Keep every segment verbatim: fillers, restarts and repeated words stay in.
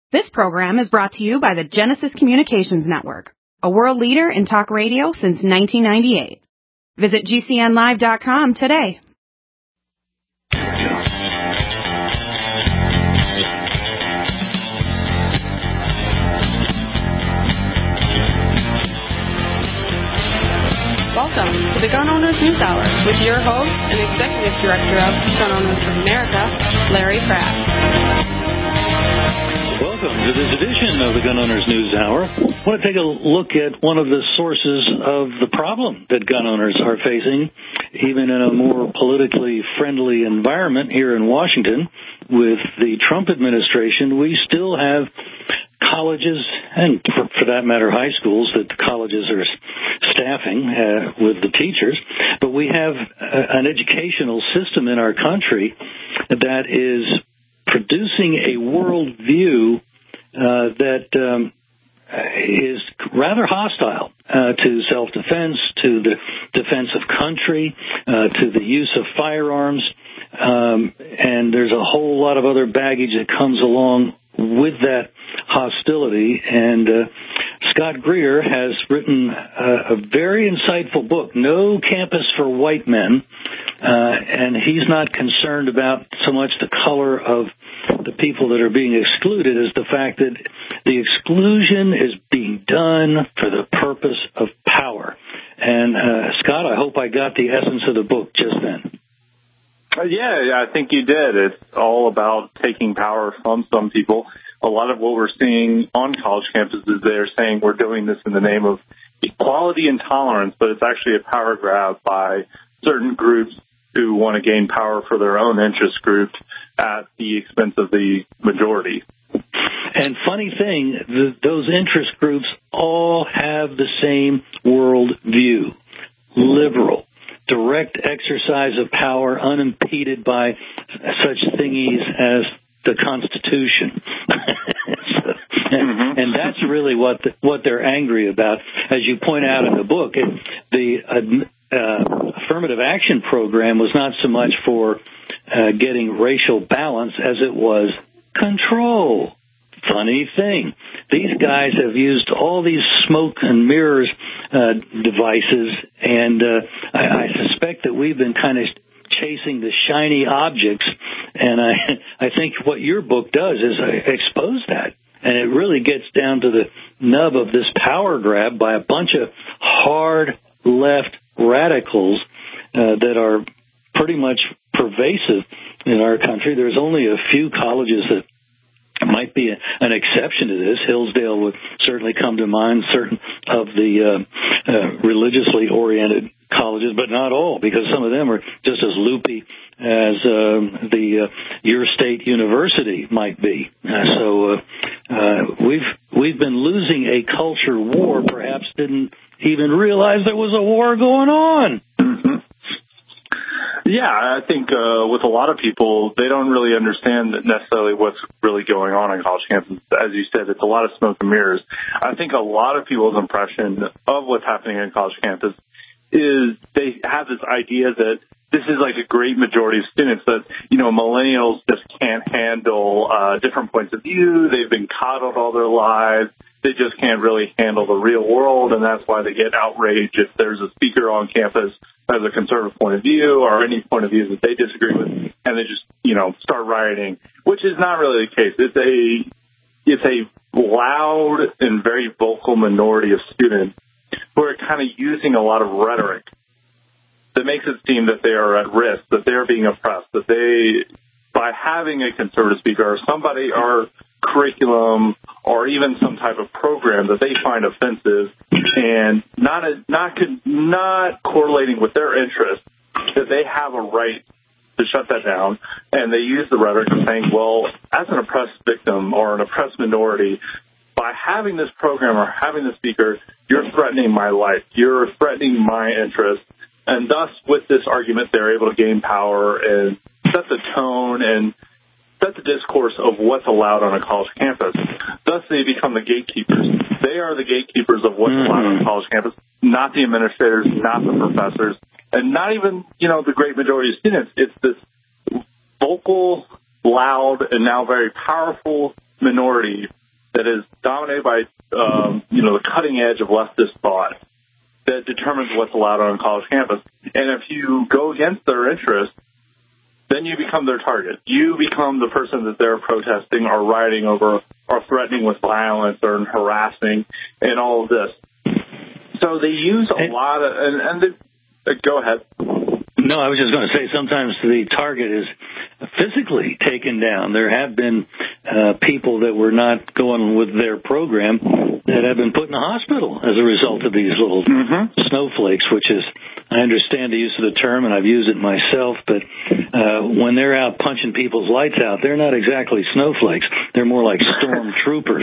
This program is brought to you by the Genesis Communications Network, a world leader in talk radio since nineteen ninety-eight. Visit G C N live dot com today. Welcome to the Gun Owners News Hour with your host and Executive Director of Gun Owners of America, Larry Pratt. Welcome to this edition of the Gun Owners News Hour. I want to take a look at one of the sources of the problem that gun owners are facing, even in a more politically friendly environment here in Washington. With the Trump administration, we still have colleges, and for, for that matter, high schools, that the colleges are staffing uh, with the teachers. But we have a, an educational system in our country that is producing a worldview uh, that um, is rather hostile uh, to self-defense, to the defense of country, uh, to the use of firearms, um, and there's a whole lot of other baggage that comes along with that hostility. And uh, Scott Greer has written a, a very insightful book, No Campus for White Men, uh, and he's not concerned about so much the color of the people that are being excluded as the fact that the exclusion is being done for the purpose of power. And uh, Scott, I hope I got the essence of the book just then. Uh, yeah, I think you did. It's all about taking power from some people. A lot of what we're seeing on college campuses is they're saying we're doing this in the name of equality and tolerance, but it's actually a power grab by certain groups who want to gain power for their own interest groups at the expense of the majority. And funny thing, the, those interest groups all have the same world view: liberal, direct exercise of power unimpeded by such thingies as the Constitution. so, and, mm-hmm. and that's really what the, what they're angry about. As you point out in the book, it, the uh, uh, affirmative action program was not so much for uh, getting racial balance as it was control. Funny thing, these guys have used all these smoke and mirrors uh, devices, and uh, I, I suspect that we've been kind of chasing the shiny objects, and I, I think what your book does is expose that, and it really gets down to the nub of this power grab by a bunch of hard left radicals uh, that are pretty much pervasive in our country. There's only a few colleges that might be a, an exception to this. Hillsdale would certainly come to mind, certain of the uh, uh, religiously oriented colleges, but not all, because some of them are just as loopy as uh, the uh, your state university might be. Uh, so uh, uh, we've we've been losing a culture war. Perhaps didn't even realize there was a war going on. Mm-hmm. Yeah, I think uh, with a lot of people, they don't really understand necessarily what's really going on on college campuses. As you said, it's a lot of smoke and mirrors. I think a lot of people's impression of what's happening on college campus is they have this idea that this is like a great majority of students, that, you know, millennials just can't handle uh, different points of view. They've been coddled all their lives. They just can't really handle the real world, and that's why they get outraged if there's a speaker on campus has a conservative point of view or any point of view that they disagree with, and they just, you know, start rioting, which is not really the case. It's a it's a loud and very vocal minority of students who are kind of using a lot of rhetoric that makes it seem that they are at risk, that they're being oppressed, that they, by having a conservative speaker or somebody or curriculum or even some type of program that they find offensive and not a, not not correlating with their interests, that they have a right to shut that down. And they use the rhetoric of saying, well, as an oppressed victim or an oppressed minority, by having this program or having the speaker, you're threatening my life, you're threatening my interests. And thus, with this argument, they're able to gain power and set the tone and set the discourse of what's allowed on a college campus. Thus, they become the gatekeepers. They are the gatekeepers of what's allowed on a college campus, not the administrators, not the professors, and not even, you know, the great majority of students. It's this vocal, loud, and now very powerful minority swayed by, um, you know, the cutting edge of leftist thought that determines what's allowed on a college campus. And if you go against their interests, then you become their target. You become the person that they're protesting or rioting over or threatening with violence or harassing and all of this. So they use a lot of, and, and they, uh, go ahead. No, I was just going to say sometimes the target is physically taken down. There have been uh, people that were not going with their program that have been put in the hospital as a result of these little mm-hmm. snowflakes, which is, I understand the use of the term, and I've used it myself, but uh, when they're out punching people's lights out, they're not exactly snowflakes. They're more like storm troopers.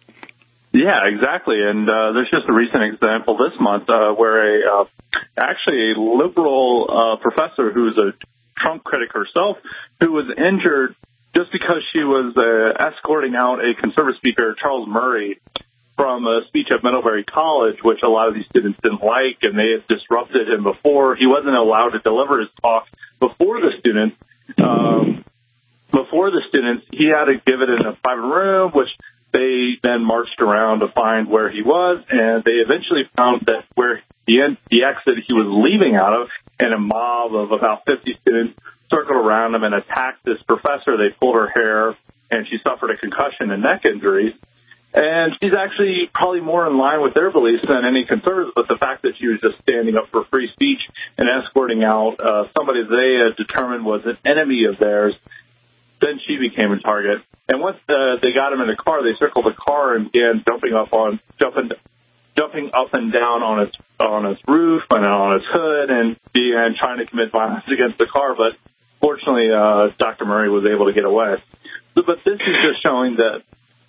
Yeah, exactly. And uh, there's just a recent example this month uh, where a uh, actually a liberal uh, professor who's a Trump critic herself, who was injured just because she was uh, escorting out a conservative speaker, Charles Murray, from a speech at Middlebury College, which a lot of these students didn't like, and they had disrupted him before. He wasn't allowed to deliver his talk before the students. Um, before the students, he had to give it in a private room, which they then marched around to find where he was, and they eventually found that where the, the exit he was leaving out of, and a mob of about fifty students circled around him and attacked this professor. They pulled her hair, and she suffered a concussion and neck injuries. And she's actually probably more in line with their beliefs than any conservatives, but the fact that she was just standing up for free speech and escorting out uh, somebody they had determined was an enemy of theirs, then she became a target. And once uh, they got him in the car, they circled the car and began jumping up on jumping, jumping up and down on its on its roof and on its hood, and began trying to commit violence against the car. But fortunately, uh, Doctor Murray was able to get away. So, but this is just showing that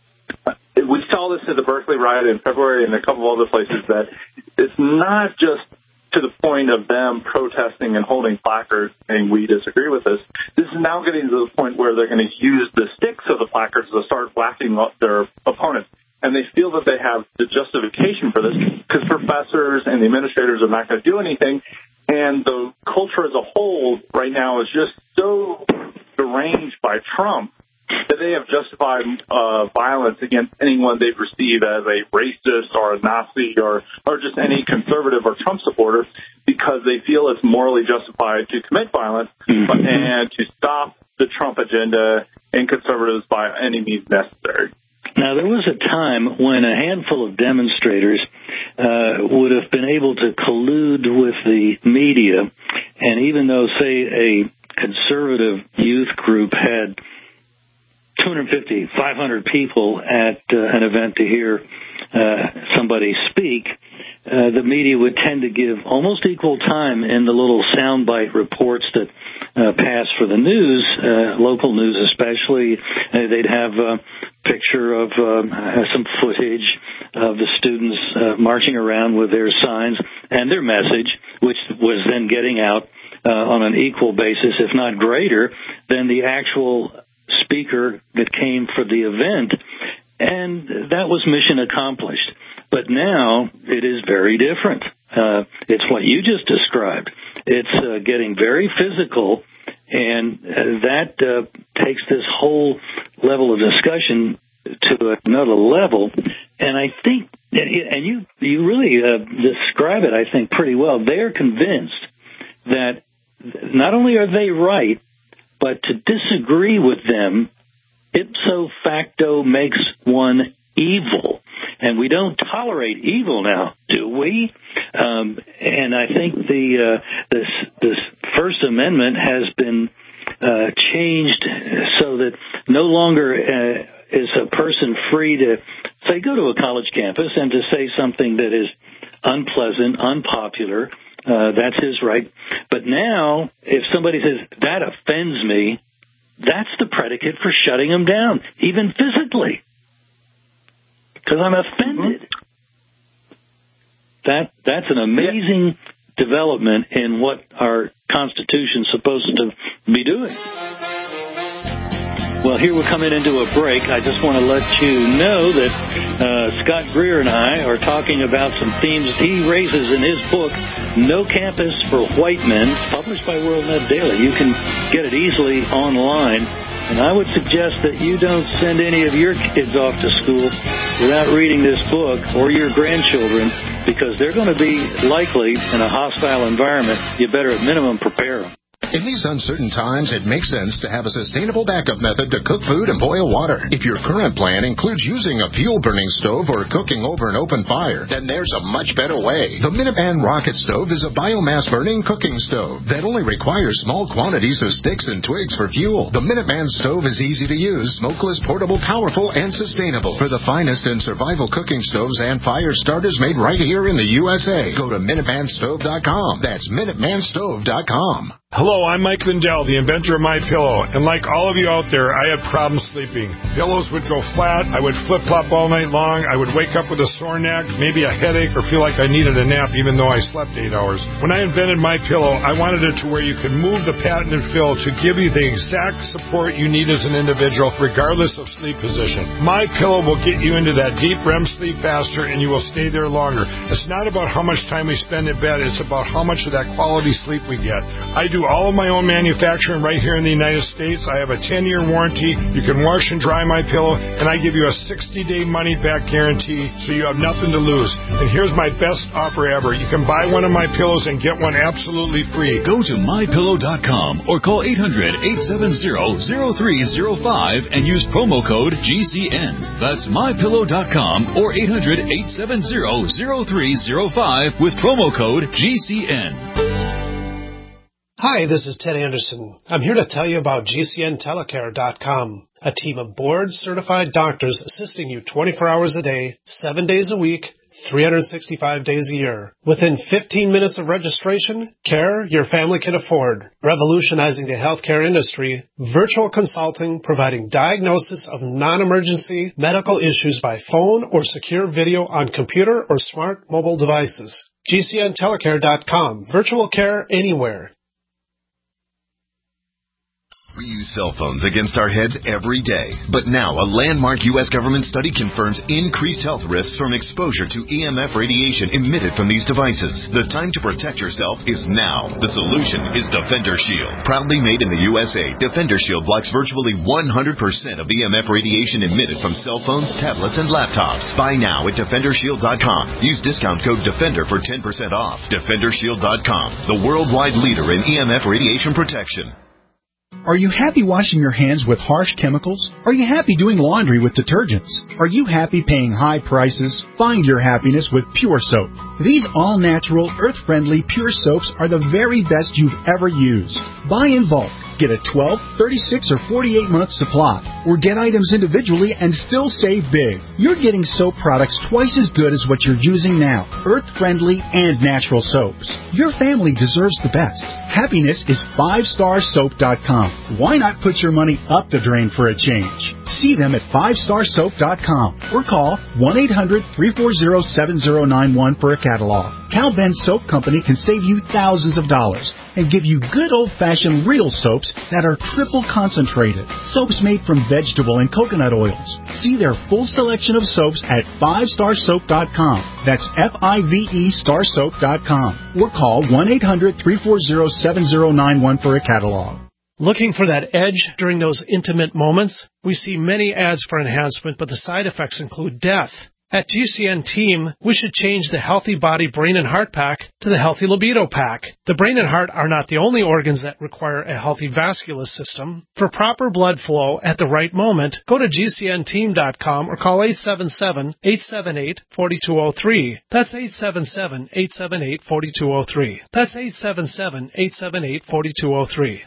we saw this at the Berkeley riot in February and a couple of other places, that it's not just to the point of them protesting and holding placards saying we disagree with this. This is now getting to the point where they're going to use the sticks of the placards to start whacking up their opponents. And they feel that they have the justification for this because professors and the administrators are not going to do anything. And the culture as a whole right now is just so deranged by Trump that they have justified uh, violence against anyone they perceive as a racist or a Nazi or, or just any conservative or Trump supporter, because they feel it's morally justified to commit violence mm-hmm. and to stop the Trump agenda and conservatives by any means necessary. Now, there was a time when a handful of demonstrators uh, would have been able to collude with the media, and even though, say, a conservative youth group had two hundred fifty, five hundred people at uh, an event to hear uh, somebody speak, uh, the media would tend to give almost equal time in the little soundbite reports that uh, pass for the news, uh, local news especially. Uh, they'd have a picture of uh, some footage of the students uh, marching around with their signs and their message, which was then getting out uh, on an equal basis, if not greater, than the actual speaker that came for the event, and that was mission accomplished. But now it is very different. Uh, it's what you just described. It's uh, getting very physical, and uh, that uh, takes this whole level of discussion to another level. And I think, and you you really uh, describe it, I think, pretty well. They're convinced that not only are they right, but to disagree with them, ipso facto makes one evil. And we don't tolerate evil now, do we? Um, and I think the uh, this this First Amendment has been uh, changed so that no longer uh, is a person free to, say, go to a college campus and to say something that is unpleasant, unpopular. Uh, that's his right. But now, if somebody says, that offends me, that's the predicate for shutting them down, even physically. Because I'm offended. Mm-hmm. That That's an amazing yeah. development in what our Constitution's supposed to be doing. Well, here we're coming into a break. I just want to let you know that uh, Scott Greer and I are talking about some themes he raises in his book, No Campus for White Men, published by WorldNet Daily. You can get it easily online And I would suggest that you don't send any of your kids off to school without reading this book, or your grandchildren, because they're going to be likely in a hostile environment. You better at minimum prepare them. In these uncertain times, it makes sense to have a sustainable backup method to cook food and boil water. If your current plan includes using a fuel-burning stove or cooking over an open fire, then there's a much better way. The Minuteman Rocket Stove is a biomass-burning cooking stove that only requires small quantities of sticks and twigs for fuel. The Minuteman Stove is easy to use, smokeless, portable, powerful, and sustainable. For the finest in survival cooking stoves and fire starters made right here in the U S A, go to Minuteman Stove dot com. That's Minuteman Stove dot com. Hello, I'm Mike Lindell, the inventor of MyPillow, and like all of you out there, I had problems sleeping. Pillows would go flat, I would flip-flop all night long, I would wake up with a sore neck, maybe a headache, or feel like I needed a nap even though I slept eight hours. When I invented MyPillow, I wanted it to where you could move the patented fill to give you the exact support you need as an individual, regardless of sleep position. MyPillow will get you into that deep R E M sleep faster, and you will stay there longer. It's not about how much time we spend in bed, it's about how much of that quality sleep we get. I do all of my own manufacturing right here in the United States. I have a ten-year warranty. You can wash and dry my pillow, and I give you a sixty-day money-back guarantee, so you have nothing to lose. And here's my best offer ever. You can buy one of my pillows and get one absolutely free. Go to my pillow dot com or call eight hundred, eight seven zero, zero three zero five and use promo code G C N. That's my pillow dot com or eight hundred, eight seven zero, zero three zero five with promo code G C N. Hi, this is Ted Anderson. I'm here to tell you about G C N telecare dot com, a team of board-certified doctors assisting you twenty-four hours a day, seven days a week, three hundred sixty-five days a year. Within fifteen minutes of registration, care your family can afford. Revolutionizing the healthcare industry, virtual consulting providing diagnosis of non-emergency medical issues by phone or secure video on computer or smart mobile devices. G C N telecare dot com. Virtual care anywhere. We use cell phones against our heads every day. But now, a landmark U S government study confirms increased health risks from exposure to E M F radiation emitted from these devices. The time to protect yourself is now. The solution is Defender Shield. Proudly made in the U S A, Defender Shield blocks virtually one hundred percent of E M F radiation emitted from cell phones, tablets, and laptops. Buy now at Defender Shield dot com. Use discount code DEFENDER for ten percent off. Defender Shield dot com, the worldwide leader in E M F radiation protection. Are you happy washing your hands with harsh chemicals? Are you happy doing laundry with detergents? Are you happy paying high prices? Find your happiness with Pure Soap. These all-natural, earth-friendly Pure Soaps are the very best you've ever used. Buy in bulk. Get a twelve, thirty-six, or forty-eight month supply, or get items individually and still save big. You're getting soap products twice as good as what you're using now, earth-friendly and natural soaps. Your family deserves the best. Happiness is five star soap dot com. Why not put your money up the drain for a change? See them at five star soap dot com or call one eight hundred, three four zero, seven zero nine one for a catalog. Cal Ben Soap Company can save you thousands of dollars and give you good old-fashioned real soaps that are triple concentrated. Soaps made from vegetable and coconut oils. See their full selection of soaps at five star soap dot com. That's F I V E star soap dot com. Or call one eight hundred, three four zero, seven zero nine one for a catalog. Looking for that edge during those intimate moments? We see many ads for enhancement, but the side effects include death. At G C N Team, we should change the Healthy Body Brain and Heart Pack to the Healthy Libido Pack. The brain and heart are not the only organs that require a healthy vascular system. For proper blood flow at the right moment, go to G C N team dot com or call eight seven seven, eight seven eight, four two zero three. That's eight seven seven, eight seven eight, four two zero three. That's eight seven seven, eight seven eight, four two zero three.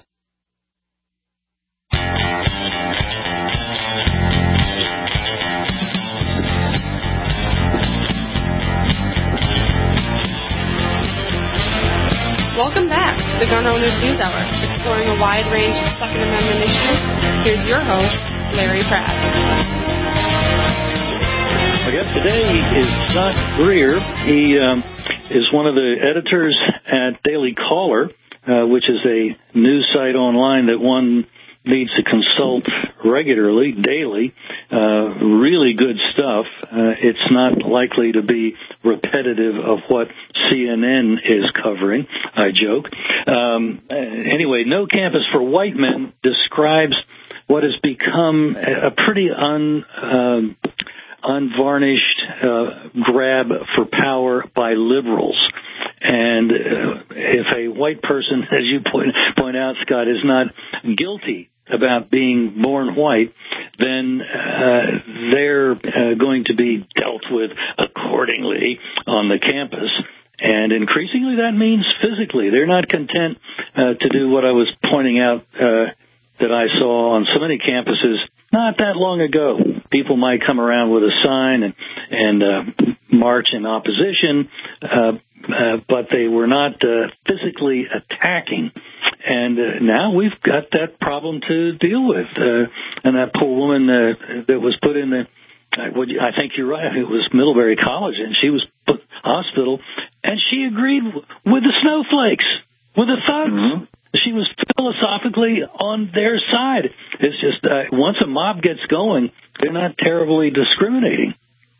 Welcome back to the Gun Owners News Hour, exploring a wide range of Second Amendment issues. Here's your host, Larry Pratt. Our guest today is Scott Greer. He um, is one of the editors at Daily Caller, uh, which is a news site online that one needs to consult regularly, daily. Uh, really good stuff. Uh, it's not likely to be repetitive of what C N N is covering, I joke. Um, anyway, No Campus for White Men describes what has become a pretty un, um, unvarnished uh, grab for power by liberals. And uh, if a white person, as you point, point out, Scott, is not guilty about being born white, then uh, they're uh, going to be dealt with accordingly on the campus. And increasingly that means physically. They're not content uh, to do what I was pointing out uh, that I saw on so many campuses not that long ago. People might come around with a sign and, and uh, march in opposition, uh, uh, but they were not uh, physically attacking. And uh, now we've got that problem to deal with. Uh, and that poor woman uh, that was put in the, I think you're right, it was Middlebury College, and she was put in the hospital, and she agreed with the snowflakes, with the thugs. Mm-hmm. She was philosophically on their side. It's just uh, once a mob gets going, they're not terribly discriminating.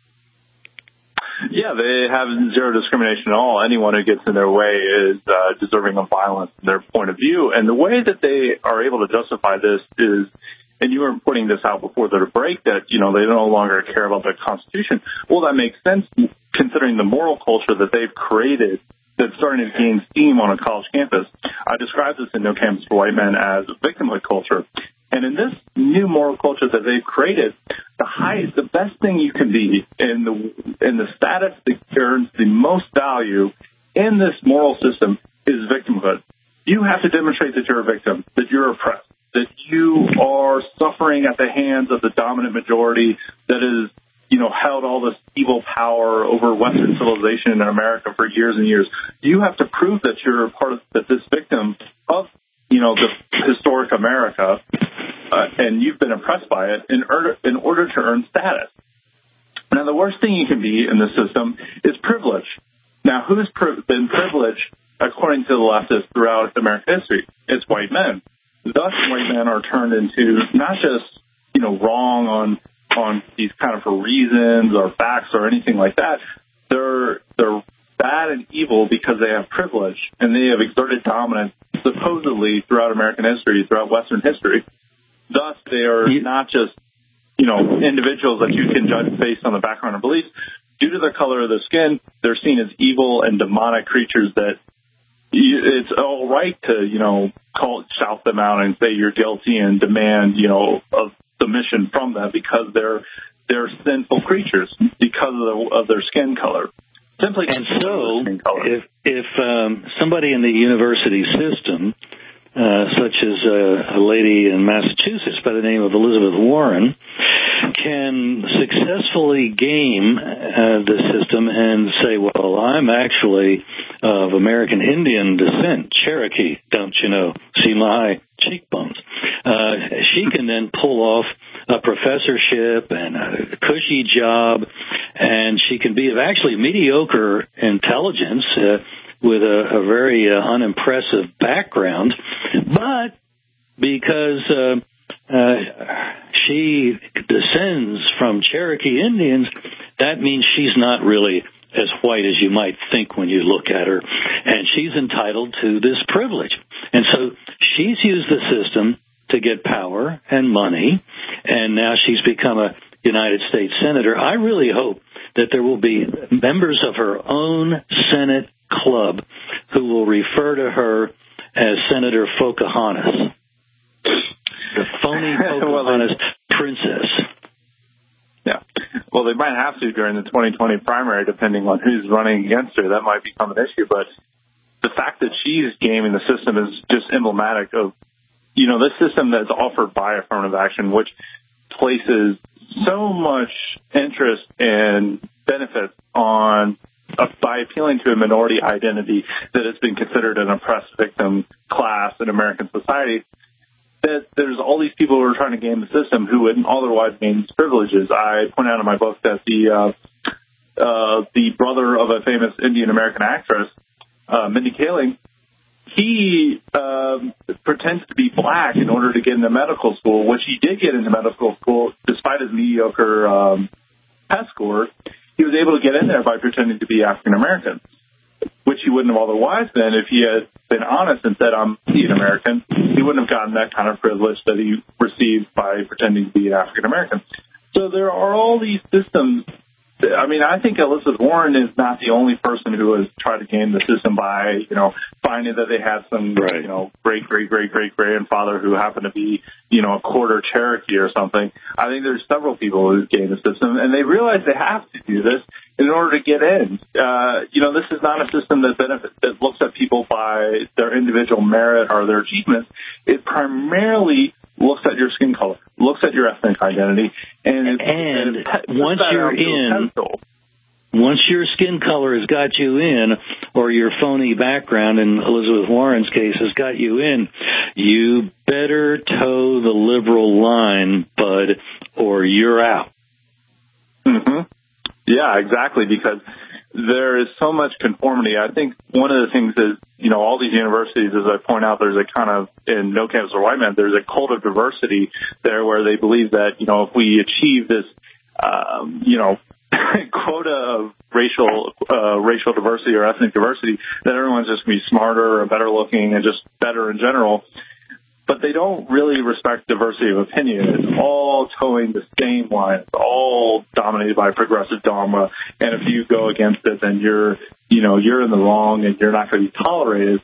Yeah, they have zero discrimination at all. Anyone who gets in their way is uh, deserving of violence in their point of view. And the way that they are able to justify this is, and you were putting this out before the break, that, you know, they no longer care about the Constitution. Well, that makes sense considering the moral culture that they've created that's starting to gain steam on a college campus. I describe this in No Campus for White Men as victimhood culture. And in this new moral culture that they've created, the highest, the best thing you can be in the in the status that earns the most value in this moral system is victimhood. You have to demonstrate that you're a victim, that you're oppressed, that you are suffering at the hands of the dominant majority that is, you know, held all this evil power over Western civilization in America for years and years. You have to prove that you're a part of, that this victim of, you know, the historic America, uh, and you've been oppressed by it in order, in order to earn status. Now, the worst thing you can be in the system is privilege. Now, who's pri- been privileged, according to the leftists, throughout American history? It's white men. Thus, white men are turned into not just, you know, wrong on on these kind of reasons or facts or anything like that. They're they're bad and evil because they have privilege and they have exerted dominance supposedly throughout American history, throughout Western history. Thus, they are not just, you know, individuals that you can judge based on the background or beliefs. Due to the color of their skin, they're seen as evil and demonic creatures that it's all right to, you know, call shout them out and say you're guilty and demand, you know, of submission from them because they're they're sinful creatures because of, the, of their skin color. Simply and so, if if um, somebody in the university system, uh, such as a, a lady in Massachusetts by the name of Elizabeth Warren, can successfully game uh, the system and say, well, I'm actually of American Indian descent, Cherokee, don't you know, see my cheekbones. Uh, she can then pull off a professorship and a cushy job, and she can be of actually mediocre intelligence uh, with a, a very uh, unimpressive background, but because uh, uh, she descends from Cherokee Indians, that means she's not really as white as you might think when you look at her, and she's entitled to this privilege. And so she's used the system to get power and money, and now she's become a United States Senator. I really hope that there will be members of her own Senate club who will refer to her as Senator Pocahontas, the phony Pocahontas princess. Yeah. Well, they might have to during the twenty twenty primary, depending on who's running against her. That might become an issue. But the fact that she's gaming the system is just emblematic of, you know, this system that's offered by affirmative action, which places so much interest and benefits on uh, by appealing to a minority identity that has been considered an oppressed victim class in American society, that there's all these people who are trying to game the system who wouldn't otherwise gain these privileges. I point out in my book that the uh, uh, the brother of a famous Indian American actress, uh, Mindy Kaling, he um, pretends to be black in order to get into medical school, which he did get into medical school despite his mediocre um, test score. He was able to get in there by pretending to be African American, which he wouldn't have otherwise been if he had been honest and said, I'm Indian American. he wouldn't have gotten that kind of privilege that he received by pretending to be an African American. So there are all these systems. I mean, I think Elizabeth Warren is not the only person who has tried to game the system by, you know, finding that they had some, right. you know, great, great, great, great grandfather who happened to be, you know, a quarter Cherokee or something. I think there's several people who game the system, and they realize they have to do this in order to get in. Uh, you know, this is not a system that benefits, that looks at people by their individual merit or their achievements. It primarily looks at your skin color, looks at your ethnic identity, and, it, and it, once you're in, once your skin color has got you in, or your phony background, in Elizabeth Warren's case, has got you in, you better toe the liberal line, bud, or you're out. Mm-hmm. Yeah, exactly, because there is so much conformity. I think one of the things is, you know, all these universities, as I point out, there's a kind of, in No Campus for White Men, there's a cult of diversity there where they believe that, you know, if we achieve this, um, you know, quota of racial uh, racial diversity or ethnic diversity, then everyone's just going to be smarter or better looking and just better in general. But they don't really respect diversity of opinion. It's all towing the same line. It's all dominated by progressive dogma. And if you go against it, then you're, you know, you're in the wrong and you're not going to be tolerated.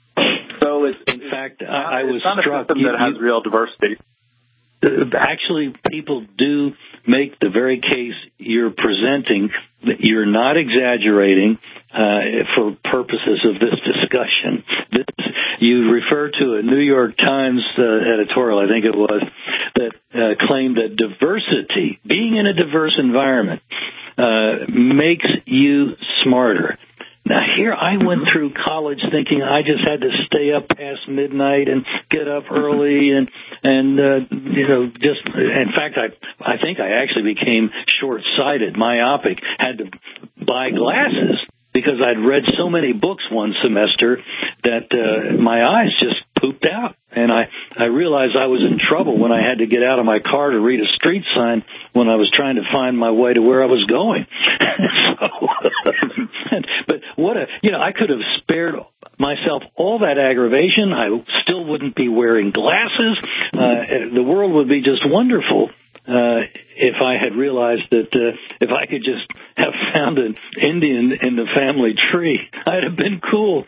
So it's, in fact, I, I was it's not struck a system you, that has real diversity. Actually, people do make the very case you're presenting. You're not exaggerating uh, for purposes of this discussion. This, you refer to a New York Times uh, editorial, I think it was, that uh, claimed that diversity, being in a diverse environment, uh, makes you smarter. Now, here I went through college thinking I just had to stay up past midnight and get up early and, and uh, you know, just, in fact, I I think I actually became short-sighted, myopic, had to buy glasses because I'd read so many books one semester that uh, my eyes just pooped out. And I, I realized I was in trouble when I had to get out of my car to read a street sign when I was trying to find my way to where I was going. so, but what a, you know, I could have spared myself all that aggravation. I still wouldn't be wearing glasses. Uh, the world would be just wonderful. Uh, if I had realized that uh, if I could just have found an Indian in the family tree, I'd have been cool.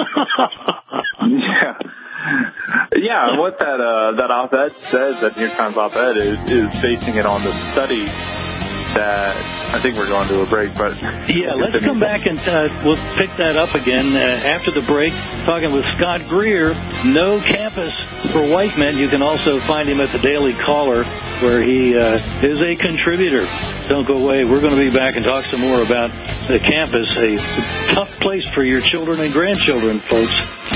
yeah. Yeah, what that uh, that op-ed says, that New York Times op-ed, is, is basing it on the study that, I think we're going to a break, but... Yeah, let's come back and uh, we'll pick that up again uh, after the break, talking with Scott Greer, No Campus for White Men. You can also find him at the Daily Caller, where he uh, is a contributor. Don't go away. We're going to be back and talk some more about the campus, a tough place for your children and grandchildren, folks.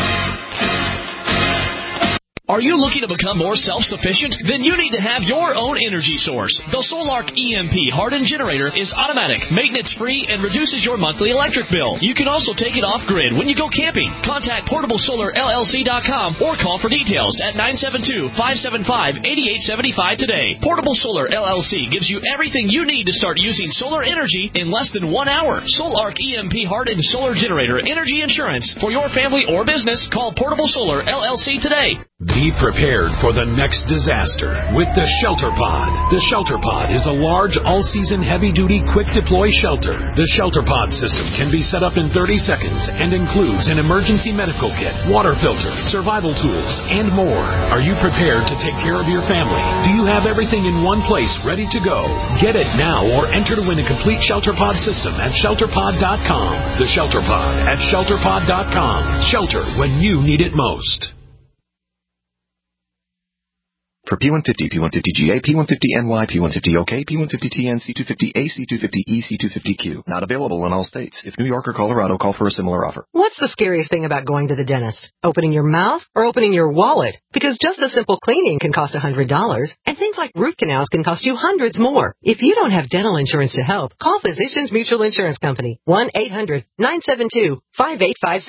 Are you looking to become more self-sufficient? Then you need to have your own energy source. The Solark E M P hardened generator is automatic, maintenance-free, and reduces your monthly electric bill. You can also take it off-grid when you go camping. Contact portable solar L L C dot com or call for details at nine seven two, five seven five, eight eight seven five today. Portable Solar L L C gives you everything you need to start using solar energy in less than one hour. Solark E M P hardened solar generator energy insurance for your family or business. Call Portable Solar L L C today. Be prepared for the next disaster with the Shelter Pod. The Shelter Pod is a large, all-season, heavy-duty, quick-deploy shelter. The Shelter Pod system can be set up in thirty seconds and includes an emergency medical kit, water filter, survival tools, and more. Are you prepared to take care of your family? Do you have everything in one place ready to go? Get it now or enter to win a complete Shelter Pod system at shelter pod dot com. The Shelter Pod at shelter pod dot com. Shelter when you need it most. For P one fifty, P one fifty G A, P one fifty N Y, P one fifty O K, P one fifty T N, C two fifty A, C two fifty E, C two fifty Q. Not available in all states. If New York or Colorado, call for a similar offer. What's the scariest thing about going to the dentist? Opening your mouth or opening your wallet? Because just a simple cleaning can cost one hundred dollars, and things like root canals can cost you hundreds more. If you don't have dental insurance to help, call Physicians Mutual Insurance Company, one eight hundred, nine seven two, five eight five six.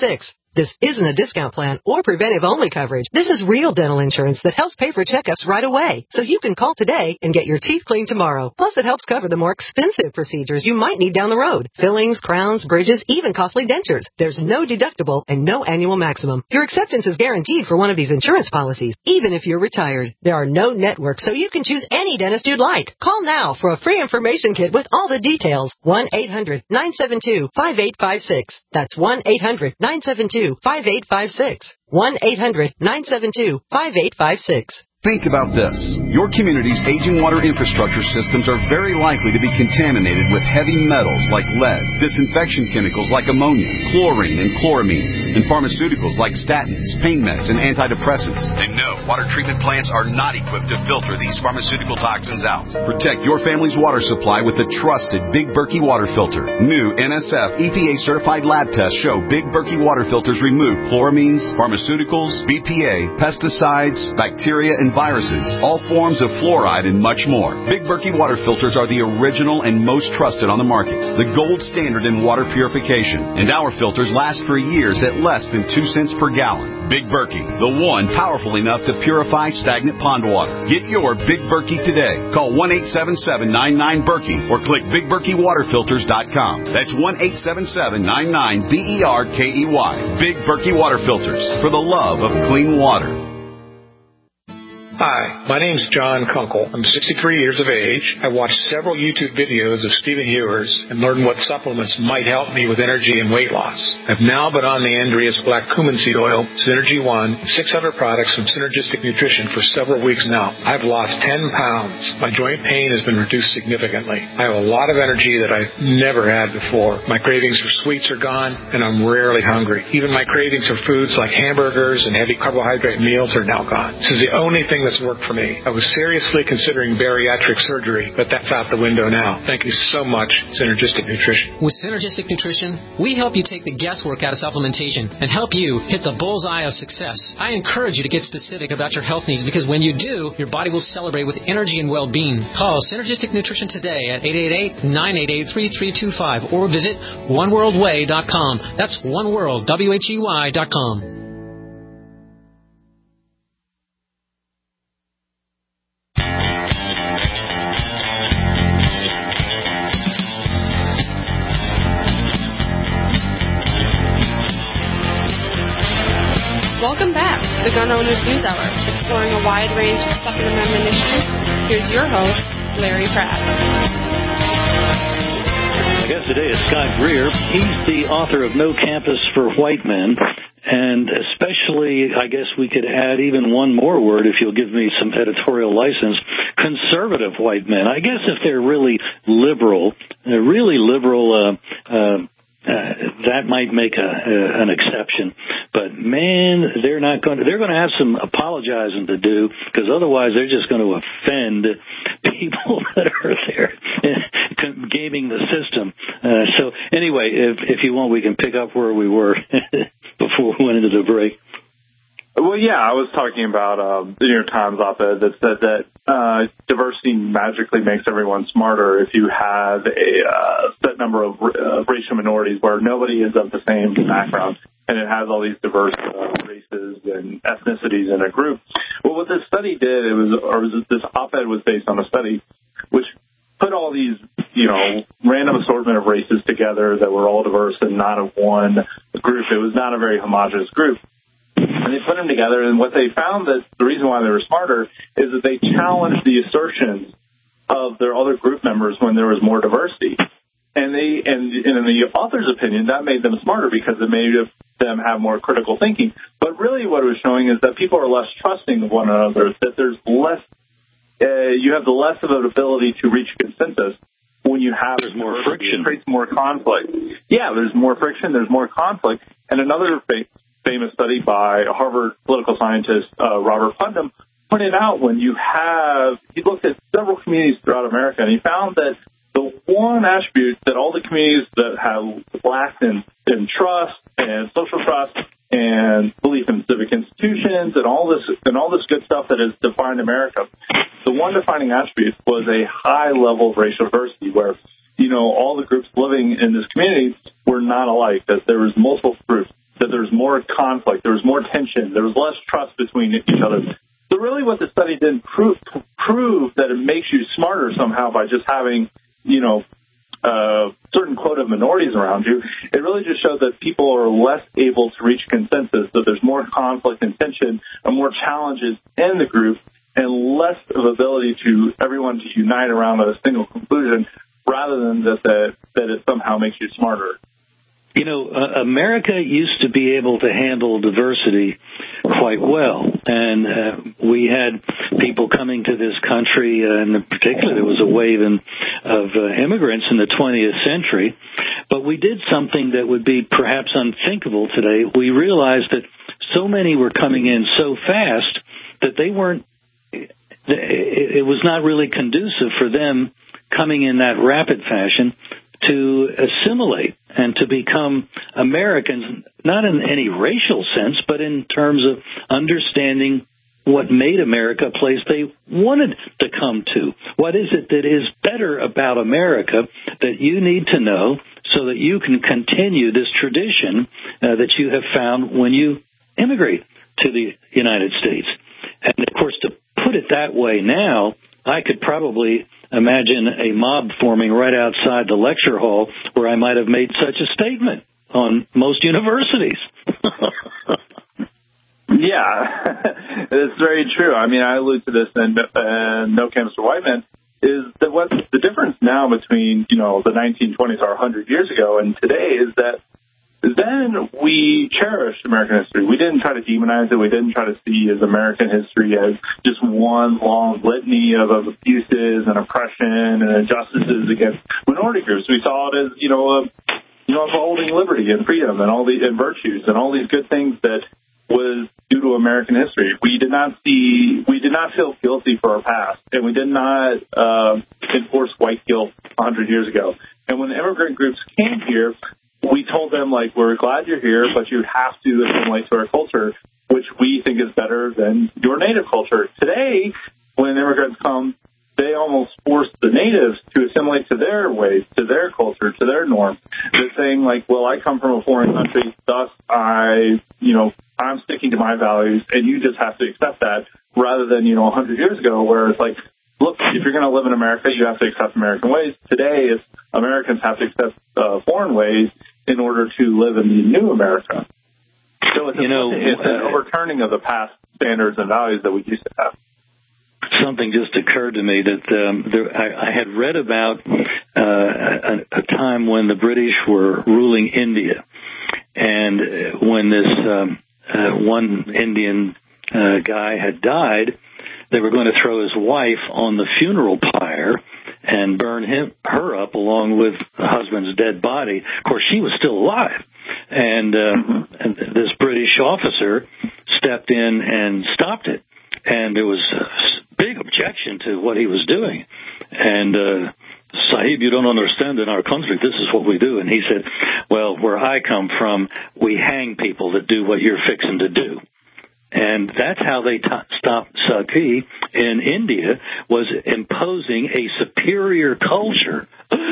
This isn't a discount plan or preventive-only coverage. This is real dental insurance that helps pay for checkups right away. So you can call today and get your teeth cleaned tomorrow. Plus, it helps cover the more expensive procedures you might need down the road. Fillings, crowns, bridges, even costly dentures. There's no deductible and no annual maximum. Your acceptance is guaranteed for one of these insurance policies, even if you're retired. There are no networks, so you can choose any dentist you'd like. Call now for a free information kit with all the details. one eight hundred nine seven two five eight five six. That's one eight hundred nine seven two five eight five six. one eight hundred nine seven two five eight five six. Think about this. Your community's aging water infrastructure systems are very likely to be contaminated with heavy metals like lead, disinfection chemicals like ammonia, chlorine and chloramines, and pharmaceuticals like statins, pain meds, and antidepressants. And no, water treatment plants are not equipped to filter these pharmaceutical toxins out. Protect your family's water supply with the trusted Big Berkey water filter. New N S F E P A-certified lab tests show Big Berkey water filters remove chloramines, pharmaceuticals, B P A, pesticides, bacteria, and viruses, all forms of fluoride, and much more. Big Berkey water filters are the original and most trusted on the market, the gold standard in water purification, and our filters last for years at less than two cents per gallon. Big Berkey, the one powerful enough to purify stagnant pond water. Get your Big Berkey today. Call one eight seven seven nine nine Berkey or click big berkey water filters dot com. That's one eight seven seven nine nine B E R K E Y. Big Berkey water filters, for the love of clean water. Hi, my name's John Kunkel. I'm sixty-three years of age. I watched several YouTube videos of Stephen Hewers and learned what supplements might help me with energy and weight loss. I've now been on the Andreas Black Cumin Seed Oil, Synergy One, and six other products from Synergistic Nutrition for several weeks now. I've lost ten pounds. My joint pain has been reduced significantly. I have a lot of energy that I've never had before. My cravings for sweets are gone, and I'm rarely hungry. Even my cravings for foods like hamburgers and heavy carbohydrate meals are now gone. This is the only thing that's worked for me. I was seriously considering bariatric surgery, but that's out the window now. Thank you so much, Synergistic Nutrition. With Synergistic Nutrition, we help you take the guesswork out of supplementation and help you hit the bullseye of success. I encourage you to get specific about your health needs, because when you do, your body will celebrate with energy and well-being. Call Synergistic Nutrition today at eight eight eight, nine eight eight, three three two five or visit one world way dot com. That's oneworld, W H E Y dot com. Welcome back to the Gun Owners News Hour, exploring a wide range of Second Amendment issues. Here's your host, Larry Pratt. My guest today is Scott Greer. He's the author of No Campus for White Men, and especially, I guess we could add even one more word, if you'll give me some editorial license, conservative white men. I guess if they're really liberal, they're really liberal, uh, uh, Uh, that might make a, a, an exception, but man, they're not going to. They're going to have some apologizing to do, because otherwise they're just going to offend people that are there gaming the system. Uh, so anyway, if if you want, we can pick up where we were before we went into the break. Well, yeah, I was talking about um, the New York Times op-ed that said that uh, diversity magically makes everyone smarter if you have a uh, set number of uh, racial minorities where nobody is of the same background, and it has all these diverse uh, races and ethnicities in a group. Well, what this study did, it was, or was this op-ed was based on a study which put all these, you know, random assortment of races together that were all diverse and not of one group. It was not a very homogeneous group. And they put them together, and what they found that the reason why they were smarter is that they challenged the assertions of their other group members when there was more diversity. And they, and, and in the author's opinion, that made them smarter because it made them have more critical thinking. But really what it was showing is that people are less trusting of one another, that there's less, uh, you have the less of an ability to reach consensus when you have there's more friction. It creates more conflict. Yeah, there's more friction, there's more conflict. And another thing, famous study by Harvard political scientist uh, Robert Putnam pointed out when you have, he looked at several communities throughout America, and he found that the one attribute that all the communities that have lacked in, in trust and social trust and belief in civic institutions and all this and all this good stuff that has defined America, the one defining attribute was a high level of racial diversity where, you know, all the groups living in this community were not alike, that there was multiple groups, that there's more conflict, there was more tension, there was less trust between each other. So really what the study didn't prove, prove that it makes you smarter somehow by just having, you know, a certain quota of minorities around you. It really just showed that people are less able to reach consensus, that there's more conflict and tension and more challenges in the group and less of ability to everyone to unite around a single conclusion rather than that, that, that it somehow makes you smarter. You know, uh, America used to be able to handle diversity quite well, and uh, we had people coming to this country, uh, and in particular there was a wave in, of uh, immigrants in the twentieth century, but we did something that would be perhaps unthinkable today. We realized that so many were coming in so fast that they weren't, it was not really conducive for them coming in that rapid fashion to assimilate and to become Americans, not in any racial sense, but in terms of understanding what made America a place they wanted to come to. What is it that is better about America that you need to know so that you can continue this tradition uh, that you have found when you immigrate to the United States? And, of course, to put it that way now, I could probably imagine a mob forming right outside the lecture hall where I might have made such a statement on most universities. Yeah, it's very true. I mean, I allude to this in uh, No Camps for White Men, is that what the difference now between, you know, the nineteen twenties or one hundred years ago and today is that then we cherished American history. We didn't try to demonize it. We didn't try to see as American history as just one long litany of, of abuses and oppression and injustices against minority groups. We saw it as, you know, a, you know, upholding liberty and freedom and all the and virtues and all these good things that was due to American history. We did not see, we did not feel guilty for our past, and we did not uh, enforce white guilt one hundred years ago. And when the immigrant groups came here, we told them, like, we're glad you're here, but you have to assimilate to our culture, which we think is better than your native culture. Today, when immigrants come, they almost force the natives to assimilate to their ways, to their culture, to their norms. They're saying, like, well, I come from a foreign country, thus I, you know, I'm sticking to my values, and you just have to accept that, rather than, you know, one hundred years ago, where it's like, look, if you're going to live in America, you have to accept American ways. Today, it's Americans have to accept uh, foreign ways in order to live in the new America. So it's, you know, it's an overturning of the past standards and values that we used to have. Something just occurred to me that um, there, I, I had read about uh, a, a time when the British were ruling India, and when this um, uh, one Indian uh, guy had died, they were going to throw his wife on the funeral pyre and burn him, her up along with the husband's dead body. Of course, she was still alive. And, uh, and this British officer stepped in and stopped it. And there was a big objection to what he was doing. And, uh, Sahib, you don't understand, in our country, this is what we do. And he said, well, where I come from, we hang people that do what you're fixing to do. And that's how they t- stopped Sati in India, was imposing a superior culture.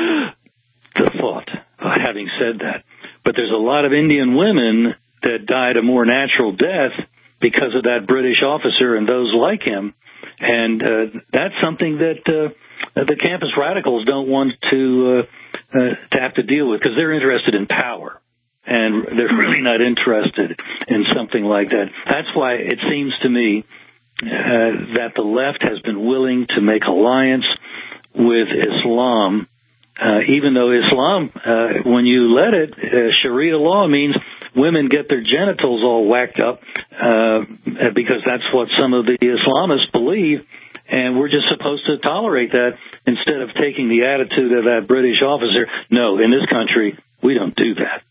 The thought, uh, having said that. But there's a lot of Indian women that died a more natural death because of that British officer and those like him. And uh, that's something that uh, the campus radicals don't want to, uh, uh, to have to deal with, because they're interested in power. And they're really not interested in something like that. That's why it seems to me uh, that the left has been willing to make alliance with Islam, uh, even though Islam, uh, when you let it, uh, Sharia law means women get their genitals all whacked up uh, because that's what some of the Islamists believe. And we're just supposed to tolerate that instead of taking the attitude of that British officer. No, in this country, we don't do that.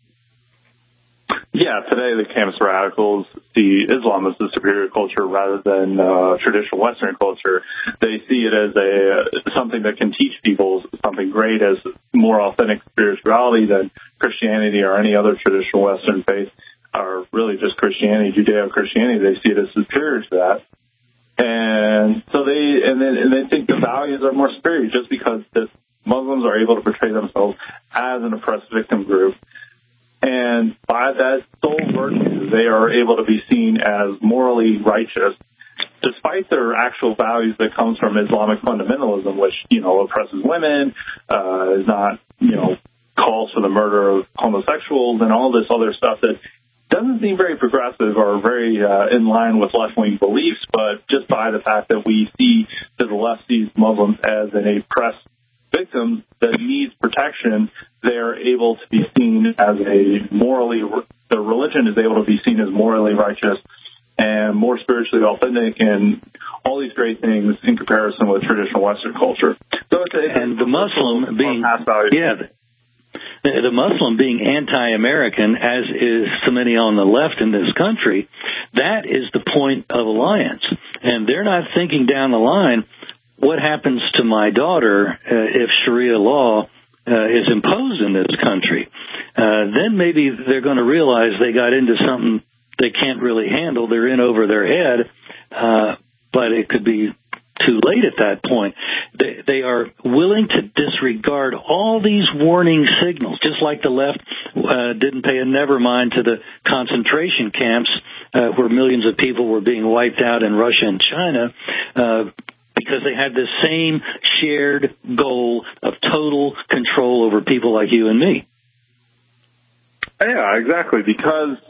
Yeah, today the campus radicals see Islam as the superior culture rather than uh, traditional Western culture. They see it as a something that can teach people something great, as more authentic spirituality than Christianity or any other traditional Western faith, or really just Christianity, Judeo-Christianity. They see it as superior to that. And so they and then and they think the values are more superior just because the Muslims are able to portray themselves as an oppressed victim group. And by that sole virtue they are able to be seen as morally righteous, despite their actual values that comes from Islamic fundamentalism, which, you know, oppresses women, uh, is not, you know, calls for the murder of homosexuals and all this other stuff that doesn't seem very progressive or very uh, in line with left-wing beliefs, but just by the fact that we see that the left sees Muslims as an oppressed victim that needs protection, they're able to be seen as a morally, the religion is able to be seen as morally righteous and more spiritually authentic and all these great things in comparison with traditional Western culture. So it's a, and the Muslim being, yeah, the Muslim being anti-American, as is so many on the left in this country, that is the point of alliance. And they're not thinking down the line, what happens to my daughter uh, if Sharia law uh, is imposed in this country? Uh, then maybe they're going to realize they got into something they can't really handle. They're in over their head, uh, but it could be too late at that point. They, they are willing to disregard all these warning signals, just like the left uh, didn't pay a never mind to the concentration camps uh, where millions of people were being wiped out in Russia and China, uh, because they had this same shared goal of total control over people like you and me. Yeah, exactly, because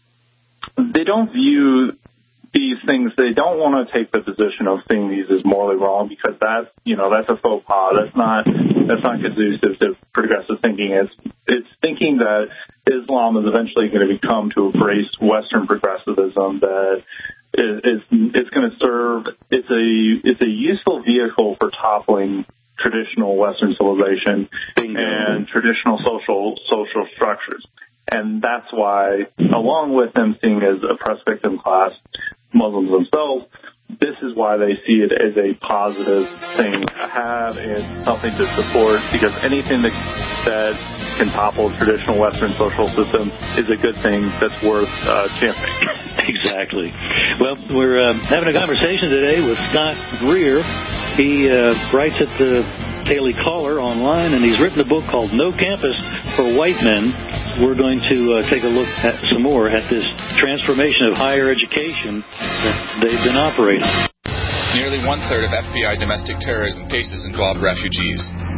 they don't view these things, they don't want to take the position of seeing these as morally wrong, because that's, you know, that's a faux pas. That's not, that's not conducive to progressive thinking. It's, it's thinking that Islam is eventually going to become to embrace Western progressivism, that is, it's going to serve, it's a, it's a useful vehicle for toppling traditional Western civilization and traditional social, social structures. And that's why, along with them seeing as oppressed victim class, Muslims themselves, this is why they see it as a positive thing to have and something to support, because anything that, that can topple traditional Western social system is a good thing that's worth uh, championing. Exactly. Well, we're uh, having a conversation today with Scott Greer. He uh, writes at the Daily Caller online, and he's written a book called No Campus for White Men. We're going to uh, take a look at some more at this transformation of higher education that they've been operating. Nearly one-third of F B I domestic terrorism cases involve refugees.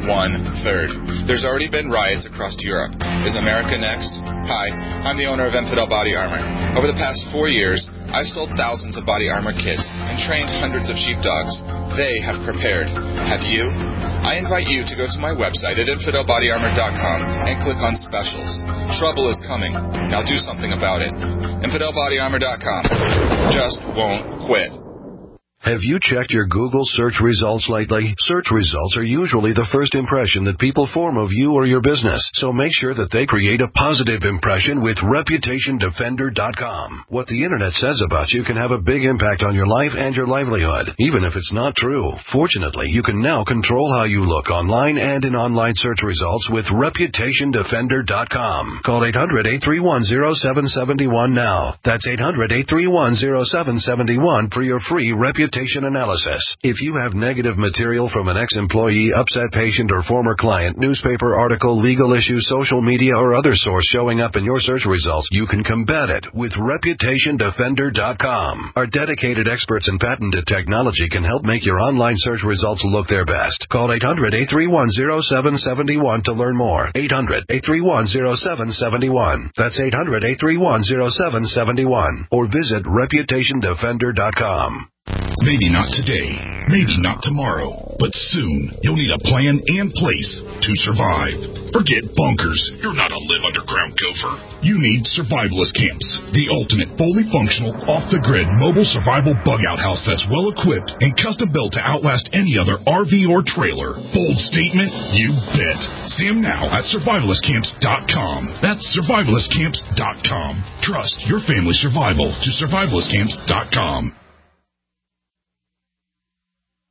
One-third. There's already been riots across Europe. Is America next? Hi, I'm the owner of Infidel Body Armor. Over the past four years, I've sold thousands of body armor kits and trained hundreds of sheepdogs. They have prepared. Have you? I invite you to go to my website at infidel body armor dot com and click on specials. Trouble is coming. Now do something about it. infidel body armor dot com. Just won't quit. Have you checked your Google search results lately? Search results are usually the first impression that people form of you or your business, so make sure that they create a positive impression with reputation defender dot com. What the Internet says about you can have a big impact on your life and your livelihood, even if it's not true. Fortunately, you can now control how you look online and in online search results with reputation defender dot com. Call eight hundred, eight three one, zero seven seven one now. That's eight hundred, eight three one, zero seven seven one for your free reputation analysis. If you have negative material from an ex-employee, upset patient, or former client, newspaper article, legal issue, social media, or other source showing up in your search results, you can combat it with reputation defender dot com. Our dedicated experts in patented technology can help make your online search results look their best. Call eight hundred, eight three one, zero seven seven one to learn more. eight hundred, eight three one, zero seven seven one. That's eight hundred, eight three one, zero seven seven one. Or visit reputation defender dot com. Maybe not today, maybe not tomorrow, but soon you'll need a plan and place to survive. Forget bunkers. You're not a live underground gopher. You need survivalist camps, the ultimate fully functional, off-the-grid mobile survival bug-out house that's well-equipped and custom-built to outlast any other R V or trailer. Bold statement? You bet. See them now at survivalist camps dot com. That's survivalist camps dot com. Trust your family's survival to survivalist camps dot com.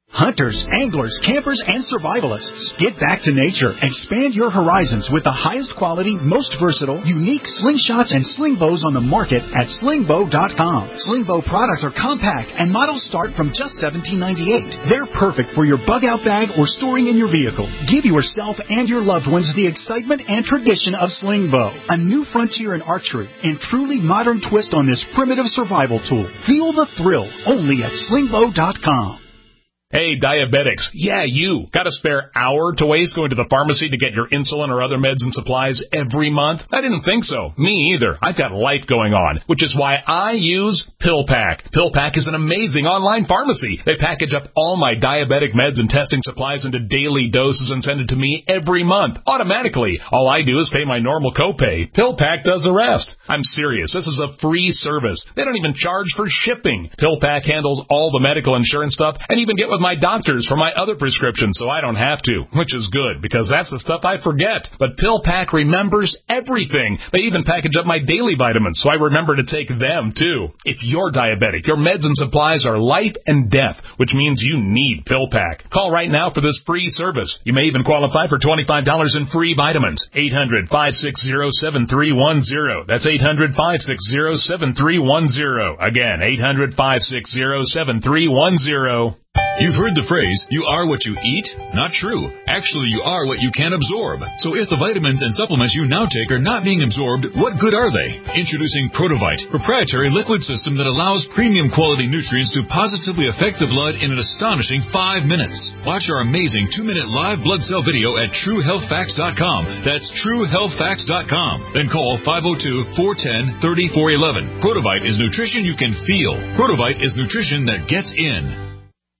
Hunters, anglers, campers, and survivalists. Get back to nature. Expand your horizons with the highest quality, most versatile, unique slingshots and sling bows on the market at sling bow dot com. Sling bow products are compact and models start from just seventeen ninety-eight. They're perfect for your bug out bag or storing in your vehicle. Give yourself and your loved ones the excitement and tradition of sling bow. A new frontier in archery and truly modern twist on this primitive survival tool. Feel the thrill only at sling bow dot com. Hey, diabetics. Yeah, you. Got a spare hour to waste going to the pharmacy to get your insulin or other meds and supplies every month? I didn't think so. Me either. I've got life going on, which is why I use PillPack. PillPack is an amazing online pharmacy. They package up all my diabetic meds and testing supplies into daily doses and send it to me every month, automatically. All I do is pay my normal copay. PillPack does the rest. I'm serious. This is a free service. They don't even charge for shipping. PillPack handles all the medical insurance stuff and even get with my doctors for my other prescriptions so I don't have to, which is good because that's the stuff I forget. But PillPack remembers everything. They even package up my daily vitamins so I remember to take them too. If you're diabetic, your meds and supplies are life and death, which means you need PillPack. Call right now for this free service. You may even qualify for twenty-five dollars in free vitamins. eight hundred, five six zero, seven three one zero. That's eight hundred, five six zero, seven three one zero. Again, eight hundred, five six zero, seven three one zero. You've heard the phrase, you are what you eat? Not true. Actually, you are what you can absorb. So if the vitamins and supplements you now take are not being absorbed, what good are they? Introducing Protovite, proprietary liquid system that allows premium quality nutrients to positively affect the blood in an astonishing five minutes. Watch our amazing two-minute live blood cell video at true health facts dot com. That's true health facts dot com. Then call five oh two, four one zero, three four one one. Protovite is nutrition you can feel. Protovite is nutrition that gets in.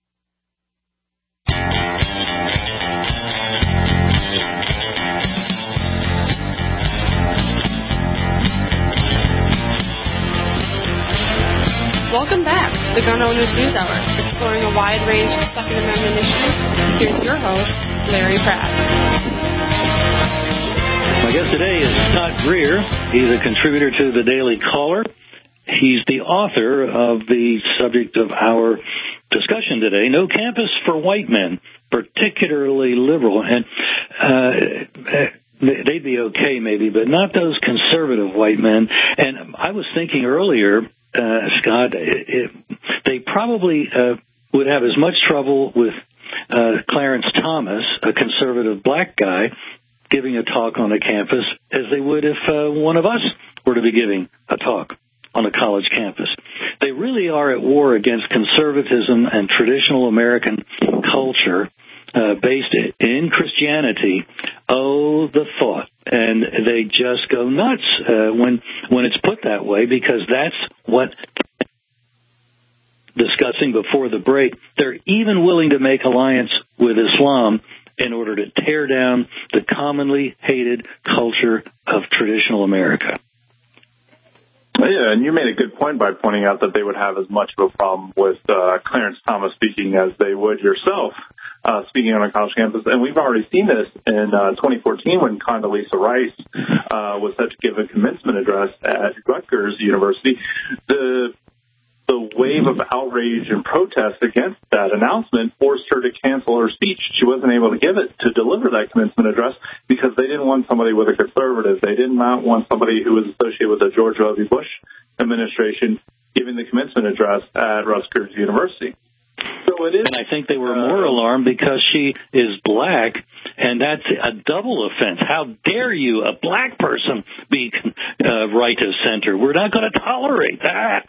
Welcome back to the Gun Owners News Hour, exploring a wide range of Second Amendment issues. Here's your host, Larry Pratt. My guest today is Scott Greer. He's a contributor to the Daily Caller. He's the author of the subject of our discussion today, No Campus for White Men, particularly liberal. And uh, they'd be okay maybe, but not those conservative white men. And I was thinking earlier, uh, Scott, it, it, they probably uh, would have as much trouble with uh, Clarence Thomas, a conservative black guy, giving a talk on a campus as they would if uh, one of us were to be giving a talk on a college campus. They really are at war against conservatism and traditional American culture uh, based in Christianity. Oh, the thought. And they just go nuts uh, when when it's put that way, because that's what discussing before the break. They're even willing to make alliance with Islam in order to tear down the commonly hated culture of traditional America. Yeah, and you made a good point by pointing out that they would have as much of a problem with uh, Clarence Thomas speaking as they would yourself uh, speaking on a college campus. And we've already seen this in uh, twenty fourteen when Condoleezza Rice uh, was set to give a commencement address at Rutgers University. The The wave of outrage and protest against that announcement forced her to cancel her speech. She wasn't able to give it, to deliver that commencement address, because they didn't want somebody with a conservative. They did not want somebody who was associated with the George W. Bush administration giving the commencement address at Rutgers University. So it is. And I think they were more alarmed because she is black, and that's a double offense. How dare you, a black person, be uh, right of center? We're not going to tolerate that.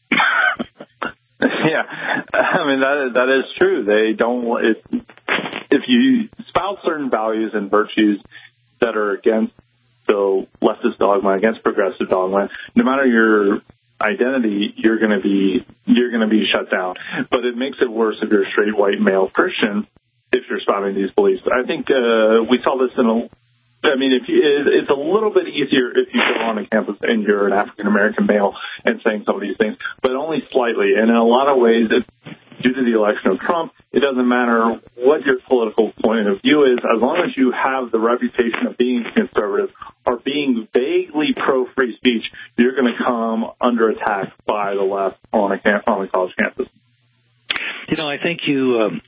Yeah, I mean, that that is true. They don't. If, if you spout certain values and virtues that are against the leftist dogma, against progressive dogma, no matter your identity, you're going to be you're going to be shut down. But it makes it worse if you're a straight white male Christian if you're spouting these beliefs. I think uh, we saw this in a. I mean, if you, it's a little bit easier if you go on a campus and you're an African-American male and saying some of these things, but only slightly. And in a lot of ways, it, due to the election of Trump, it doesn't matter what your political point of view is. As long as you have the reputation of being conservative or being vaguely pro-free speech, you're going to come under attack by the left on a, camp, on a college campus. You know, I think you um, uh,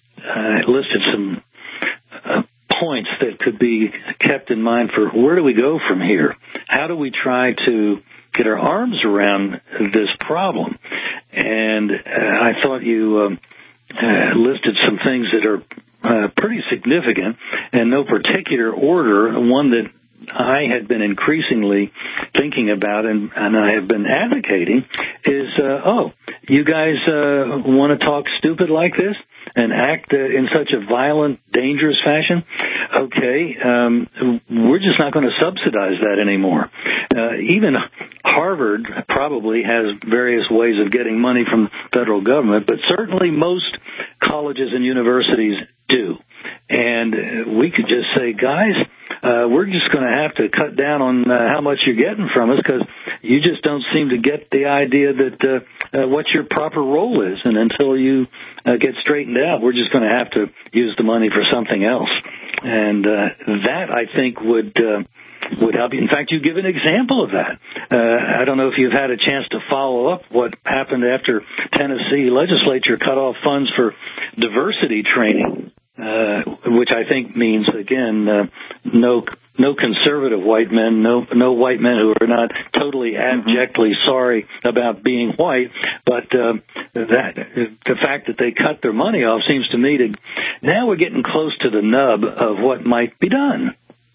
I listed some uh, points that could be kept in mind for where do we go from here? How do we try to get our arms around this problem? And uh, I thought you um, uh, listed some things that are uh, pretty significant in no particular order. One that I had been increasingly thinking about and, and I have been advocating is, uh, oh, you guys uh, want to talk stupid like this and act uh, in such a violent, dangerous fashion? Okay, um, we're just not going to subsidize that anymore. Uh, even Harvard probably has various ways of getting money from the federal government, but certainly most colleges and universities do. And we could just say, guys, uh, we're just going to have to cut down on uh, how much you're getting from us because you just don't seem to get the idea that uh, uh, what your proper role is. And until you uh, get straightened out, we're just going to have to use the money for something else. And uh, that, I think, would uh, would help you. In fact, you give an example of that. Uh, I don't know if you've had a chance to follow up what happened after Tennessee legislature cut off funds for diversity training. Uh, which I think means, again, uh, no no conservative white men, no no white men who are not totally abjectly sorry about being white, but uh, that the fact that they cut their money off seems to me to now we're getting close to the nub of what might be done.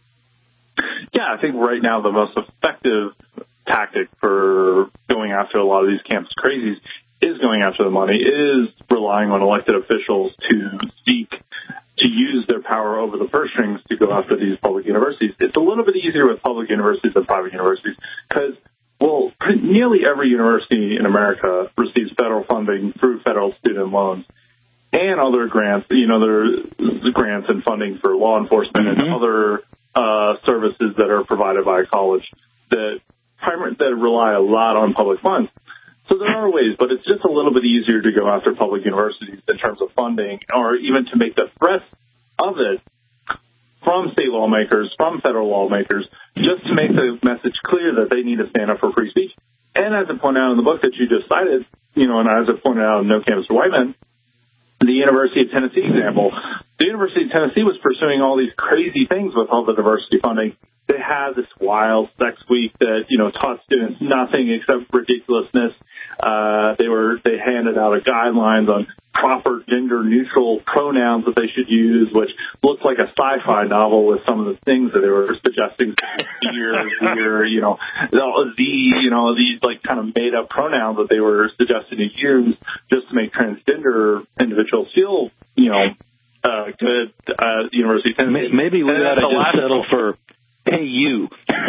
Yeah, I think right now the most effective tactic for going after a lot of these campus crazies is going after the money, is relying on elected officials to seek to use their power over the purse strings to go after these public universities. It's a little bit easier with public universities than private universities because, well, nearly every university in America receives federal funding through federal student loans and other grants. You know, there are grants and funding for law enforcement mm-hmm. and other uh, services that are provided by a college that, that rely a lot on public funds. So there are ways, but it's just a little bit easier to go after public universities in terms of funding or even to make the threat of it from state lawmakers, from federal lawmakers, just to make the message clear that they need to stand up for free speech. And as I pointed out in the book that you just cited, you know, and as I pointed out in No Campus for White Men, the University of Tennessee example, the University of Tennessee was pursuing all these crazy things with all the diversity funding. They had this wild sex week that, you know, taught students nothing except ridiculousness. Uh, they were, they handed out a guidelines on proper gender neutral pronouns that they should use, which looked like a sci-fi novel with some of the things that they were suggesting here, here, you know, the, you know, these like kind of made up pronouns that they were suggesting to use just to make transgender individuals feel, you know, uh, good, uh, University of Tennessee. Maybe we ought to just settle for Hey, you.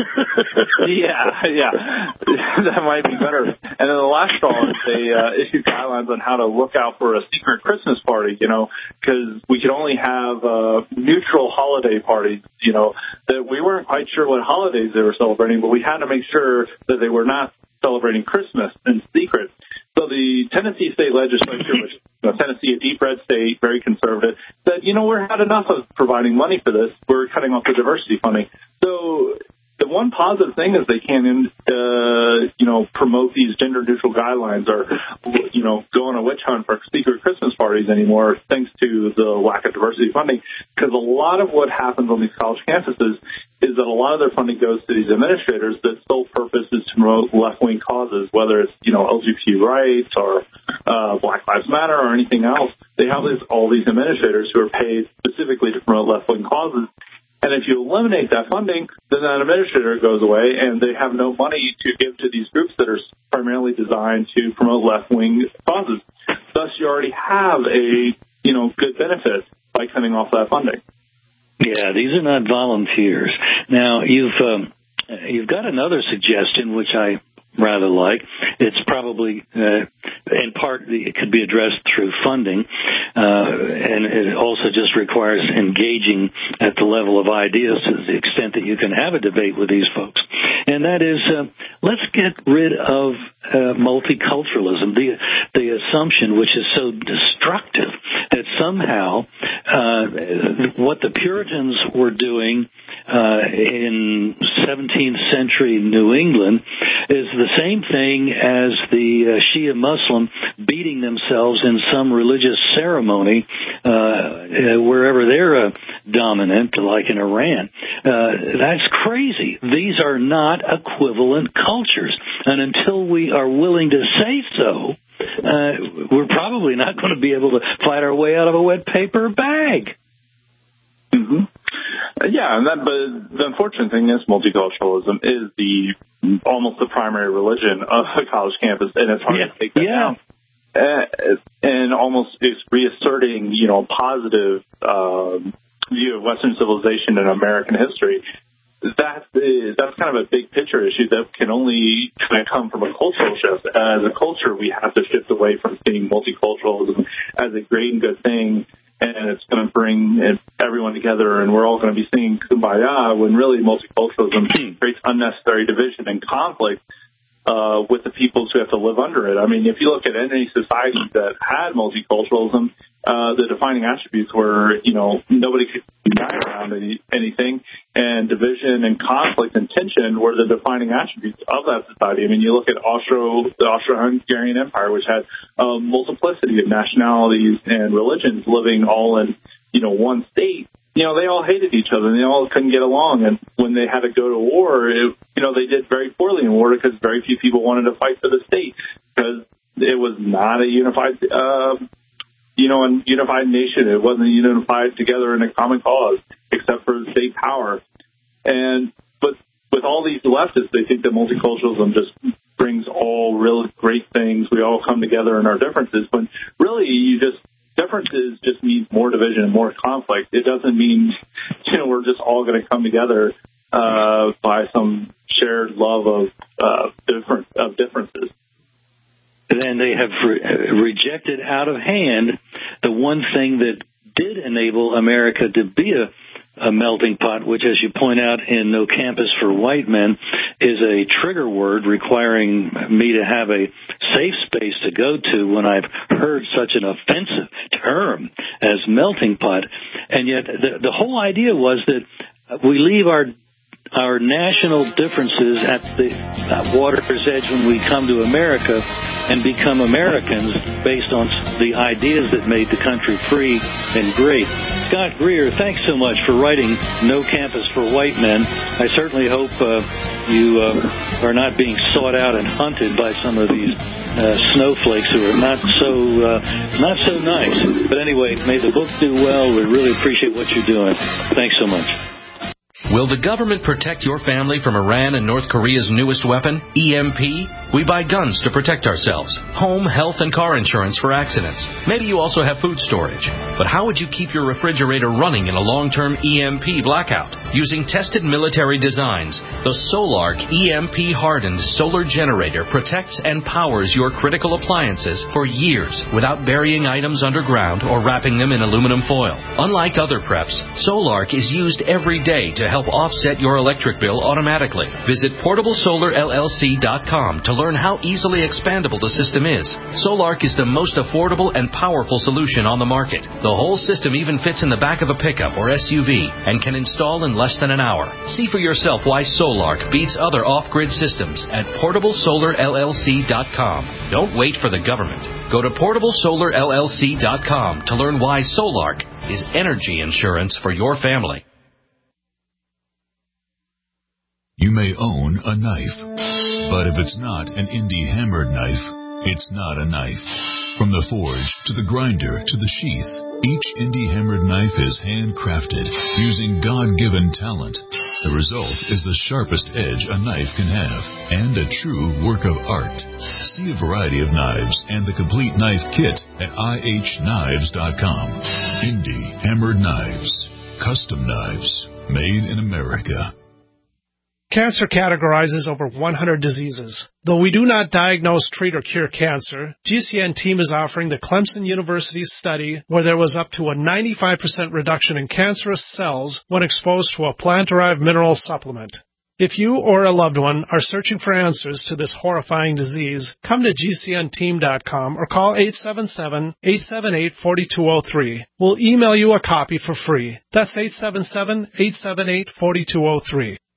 yeah, yeah. That might be better. And then the last straw is they uh, issued guidelines on how to look out for a secret Christmas party, you know, because we could only have uh, neutral holiday parties, you know, that we weren't quite sure what holidays they were celebrating, but we had to make sure that they were not celebrating Christmas in secret. So the Tennessee state legislature, which you know, Tennessee, a deep red state, very conservative, said, you know, we're had enough of providing money for this. We're cutting off the diversity funding. So the one positive thing is they can't, uh, you know, promote these gender-neutral guidelines or, you know, go on a witch hunt for secret Christmas parties anymore thanks to the lack of diversity funding. Because a lot of what happens on these college campuses is that a lot of their funding goes to these administrators that sole purpose is to promote left-wing causes, whether it's, you know, L G B T rights or uh, Black Lives Matter or anything else. They have this, all these administrators who are paid specifically to promote left-wing causes. And if you eliminate that funding, then that administrator goes away and they have no money to give to these groups that are primarily designed to promote left-wing causes. Thus, you already have a, you know, good benefit by cutting off that funding. Yeah, these are not volunteers. Now, you've um, you've got another suggestion, which I rather like. It's probably, uh, in part, it could be addressed through funding, uh, and it also just requires engaging at the level of ideas to the extent that you can have a debate with these folks. And that is, uh, let's get rid of uh, multiculturalism, the the assumption, which is so destructive, that somehow uh, what the Puritans were doing uh, in seventeenth century New England is the same thing as the uh, Shia Muslim beating themselves in some religious ceremony uh, uh, wherever they're uh, dominant, like in Iran. Uh, that's crazy. These are not equivalent cultures. And until we are willing to say so, uh, we're probably not going to be able to fight our way out of a wet paper bag. Mm-hmm. Yeah, and that, but the unfortunate thing is multiculturalism is the almost the primary religion of the college campus, and it's hard yeah. to take that yeah. down. Uh, and almost is reasserting, you know, positive uh, view of Western civilization and American history. That's that's kind of a big picture issue that can only kind of come from a cultural shift. As a culture, we have to shift away from seeing multiculturalism as a great and good thing, and it's going to bring everyone together, and we're all going to be singing Kumbaya, when really multiculturalism creates unnecessary division and conflict uh, with the peoples who have to live under it. I mean, if you look at any society that had multiculturalism, uh, the defining attributes were, you know, nobody could unite around any, anything, and division and conflict and tension were the defining attributes of that society. I mean, you look at Austro, the Austro-Hungarian Empire, which had a multiplicity of nationalities and religions living all in, you know, one state. You know, they all hated each other, and they all couldn't get along. And when they had to go to war, it, you know, they did very poorly in war because very few people wanted to fight for the state because it was not a unified, uh, you know, a unified nation. It wasn't unified together in a common cause, except for state power. And but with all these leftists, they think that multiculturalism just brings all really great things. We all come together in our differences, but really, you just differences just means more division and more conflict. It doesn't mean, you know, we're just all going to come together uh, by some shared love of uh, different of differences. Then they have re- rejected out of hand the one thing that did enable America to be a, a melting pot, which, as you point out in No Campus for White Men, is a trigger word requiring me to have a safe space to go to when I've heard such an offensive term as melting pot. And yet the, the whole idea was that we leave our our national differences at the uh, water's edge when we come to America and become Americans based on the ideas that made the country free and great. Scott Greer, thanks so much for writing No Campus for White Men. I certainly hope uh, you uh, are not being sought out and hunted by some of these uh, snowflakes who are not so uh, not so nice. But anyway, may the book do well. We really appreciate what you're doing. Thanks so much. Will the government protect your family from Iran and North Korea's newest weapon, E M P? We buy guns to protect ourselves, home, health, and car insurance for accidents. Maybe you also have food storage. But how would you keep your refrigerator running in a long-term E M P blackout? Using tested military designs, the Solark E M P-hardened solar generator protects and powers your critical appliances for years without burying items underground or wrapping them in aluminum foil. Unlike other preps, Solark is used every day to help offset your electric bill automatically. Visit portable solar L L C dot com to learn how easily expandable the system is. Solark is the most affordable and powerful solution on the market. The whole system even fits in the back of a pickup or S U V and can install in less than an hour. See for yourself why Solark beats other off-grid systems at portable solar L L C dot com. Don't wait for the government. Go to portable solar L L C dot com to learn why Solark is energy insurance for your family. You may own a knife, but if it's not an indie hammered knife, it's not a knife. From the forge to the grinder to the sheath, each indie hammered knife is handcrafted using God-given talent. The result is the sharpest edge a knife can have and a true work of art. See a variety of knives and the complete knife kit at I H knives dot com. Indie hammered knives, custom knives, made in America. Cancer categorizes over one hundred diseases. Though we do not diagnose, treat, or cure cancer, G C N team is offering the Clemson University study where there was up to a ninety-five percent reduction in cancerous cells when exposed to a plant-derived mineral supplement. If you or a loved one are searching for answers to this horrifying disease, come to G C N team dot com or call eight seven seven, eight seven eight, four two zero three. We'll email you a copy for free. That's eight seven seven, eight seven eight, four two zero three.